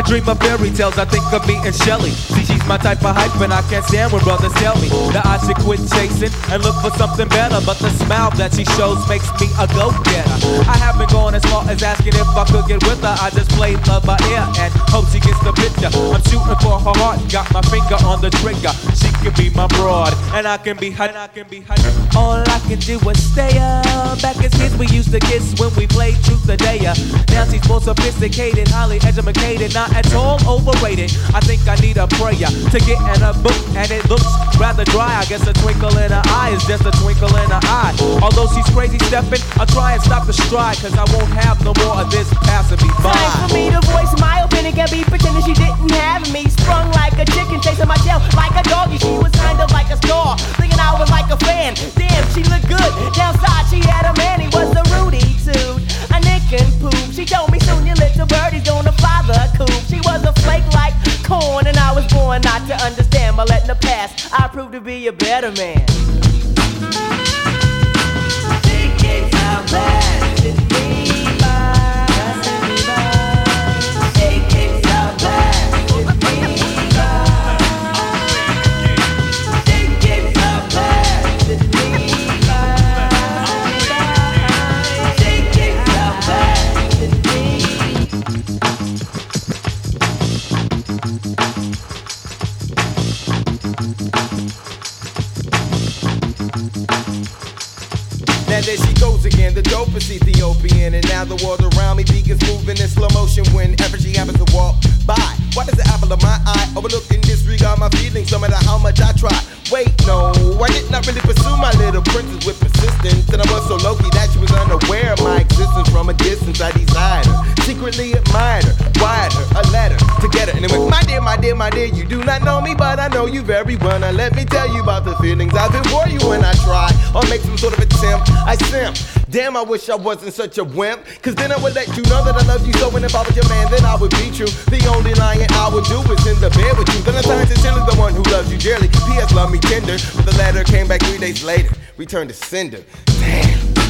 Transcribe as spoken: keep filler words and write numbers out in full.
and dream of fairy tales. I think of me and Shelly. See, she's my type of hype, and I can't stand when brothers tell me that I should quit chasing and look for something better. But the smile that she shows makes me a go-getter. I haven't gone as far as asking if I could get with her. I just played love by ear and hope she gets the picture. I'm shooting for her heart, got my finger on the trigger. She can be my broad, and I can be hot, and I can be hot. All I can do is stay up. Back as kids, we used to kiss when we played truth or dare. Now she's more sophisticated, highly educated, not at all overrated. I think I need a prayer to get in a book, and it looks rather dry. I guess a twinkle in her eye is just a twinkle in her eye. Although she's crazy stepping, I'll try and stop the stride, cause I won't have no more of this passing me by. Time for me to voice my opinion, can't be pretending she didn't have me. Sprung like a chicken, chasing my tail like a doggy. She was kind of like a star, thinking I was like a fan. Damn, she looked good. Downside, she had a man, he was a Rudy Toot, a Nick and Poop. She told me soon your little birdie's gonna fly the coop. She was a flake like corn, and I was born not to understand. But letting the past, I proved to be a better man. She gets out bad to me, bye. She gets out bad to me, bye. She gets out bad to me, bye. She gets out bad to me. Now there she goes again, the dopest Ethiopian. And now the world around me begins moving in slow motion whenever she happens to walk by. Why does the apple of my eye overlook and disregard my feelings no matter how much I try? Wait, no, I did not really pursue my little princess with persistence. And I was so low-key that she was unaware of my existence. From a distance I desired her, secretly admired her, wired her a letter to get her. And it went, my dear, my dear, my dear, you do not know me, but I know you very well. Now let me tell you about the feelings I feel for you when I try or make some sort of attempt. I simp. Damn, I wish I wasn't such a wimp, cause then I would let you know that I love you so. And if I was your man, then I would be true. The only lying I would do is in the bed with you. Then I signed sincerely the one who loves you dearly. P S love me tender, but the letter came back three days later, returned to sender. Damn.